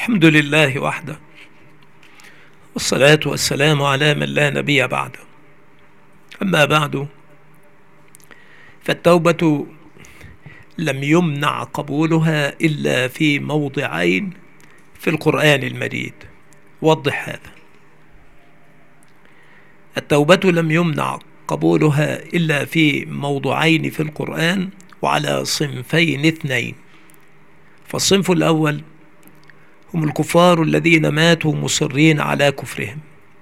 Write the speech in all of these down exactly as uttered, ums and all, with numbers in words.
الحمد لله وحده، والصلاة والسلام على من لا نبي بعده. أما بعد، فالتوبة لم يمنع قبولها إلا في موضعين في القرآن المجيد. وضح هذا. التوبة لم يمنع قبولها إلا في موضعين في القرآن، وعلى صنفين اثنين. فالصنف الأول هم الكفار الذين ماتوا مصرين على كفرهم،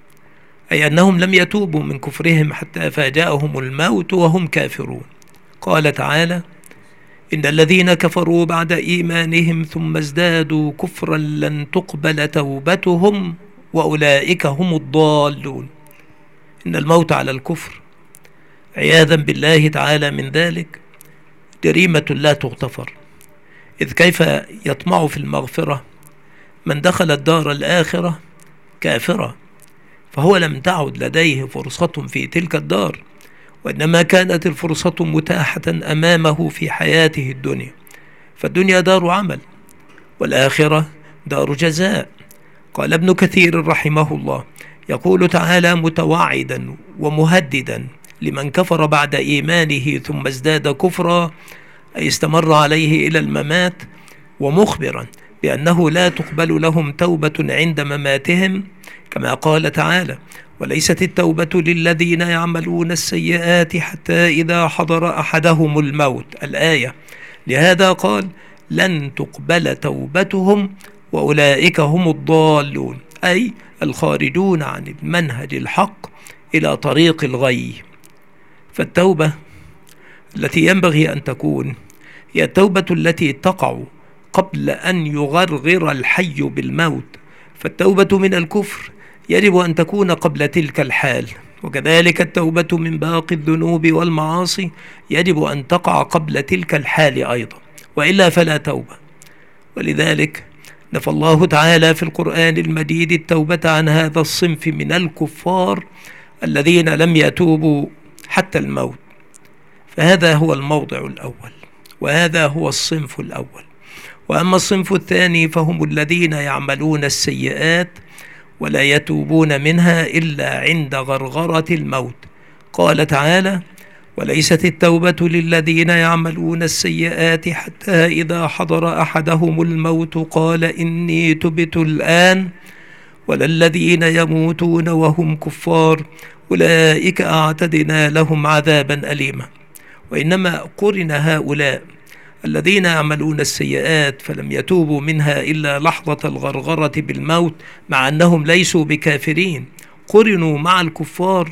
أي أنهم لم يتوبوا من كفرهم حتى فاجأهم الموت وهم كافرون. قال تعالى: إن الذين كفروا بعد إيمانهم ثم ازدادوا كفرا لن تقبل توبتهم وأولئك هم الضالون. إن الموت على الكفر عياذا بالله تعالى من ذلك جريمة لا تغتفر، إذ كيف يطمع في المغفرة من دخل الدار الآخرة كافرة، فهو لم تعد لديه فرصة في تلك الدار، وإنما كانت الفرصة متاحة أمامه في حياته الدنيا. فالدنيا دار عمل، والآخرة دار جزاء. قال ابن كثير رحمه الله، يقول تعالى متوعدا ومهددا لمن كفر بعد إيمانه ثم ازداد كفرا، أي استمر عليه إلى الممات، ومخبرا بأنه لا تقبل لهم توبة عند مماتهم، كما قال تعالى: وليست التوبة للذين يعملون السيئات حتى إذا حضر أحدهم الموت، الآية. لهذا قال: لن تقبل توبتهم وأولئك هم الضالون، أي الخارجون عن المنهج الحق إلى طريق الغي. فالتوبة التي ينبغي أن تكون هي التوبة التي تقع قبل أن يغرغر الحي بالموت. فالتوبة من الكفر يجب أن تكون قبل تلك الحال، وكذلك التوبة من باقي الذنوب والمعاصي يجب أن تقع قبل تلك الحال أيضا، وإلا فلا توبة. ولذلك نفى الله تعالى في القرآن المجيد التوبة عن هذا الصنف من الكفار الذين لم يتوبوا حتى الموت. فهذا هو الموضع الأول، وهذا هو الصنف الأول. وأما الصنف الثاني فهم الذين يعملون السيئات ولا يتوبون منها إلا عند غرغرة الموت. قال تعالى: وليست التوبة للذين يعملون السيئات حتى إذا حضر أحدهم الموت قال إني تبت الآن ولا الذين يموتون وهم كفار أولئك أعتدنا لهم عذابا أليما. وإنما قرن هؤلاء الذين يعملون السيئات فلم يتوبوا منها إلا لحظة الغرغرة بالموت، مع أنهم ليسوا بكافرين، قرنوا مع الكفار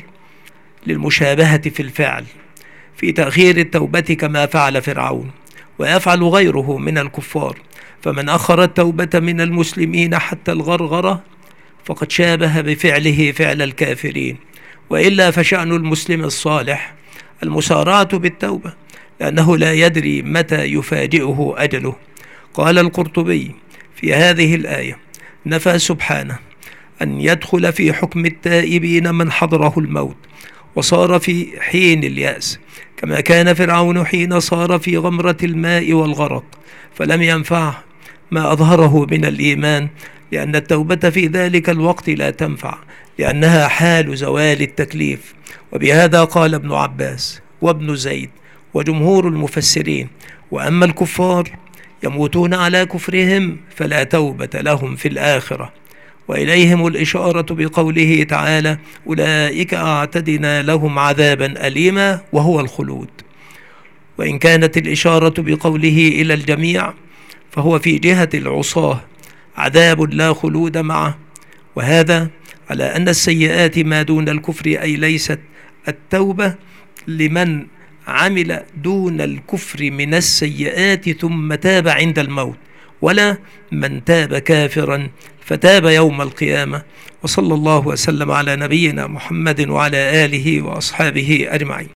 للمشابهة في الفعل، في تأخير التوبة كما فعل فرعون، ويفعل غيره من الكفار. فمن أخر التوبة من المسلمين حتى الغرغرة فقد شابه بفعله فعل الكافرين. وإلا فشأن المسلم الصالح المسارعة بالتوبة، لأنه لا يدري متى يفاجئه أجله. قال القرطبي في هذه الآية: نفى سبحانه أن يدخل في حكم التائبين من حضره الموت وصار في حين اليأس، كما كان فرعون حين صار في غمرة الماء والغرق فلم ينفعه ما أظهره من الإيمان، لأن التوبة في ذلك الوقت لا تنفع، لأنها حال زوال التكليف. وبهذا قال ابن عباس وابن زيد وجمهور المفسرين: وأما الكفار يموتون على كفرهم فلا توبة لهم في الآخرة. وإليهم الإشارة بقوله تعالى: أولئك أعتدنا لهم عذابا أليما، وهو الخلود. وإن كانت الإشارة بقوله إلى الجميع فهو في جهة العصاة عذاب لا خلود معه، وهذا على أن السيئات ما دون الكفر، أي ليست التوبة لمن عمل دون الكفر من السيئات ثم تاب عند الموت، ولا من تاب كافرا فتاب يوم القيامة. وصلى الله وسلم على نبينا محمد وعلى آله وأصحابه أجمعين.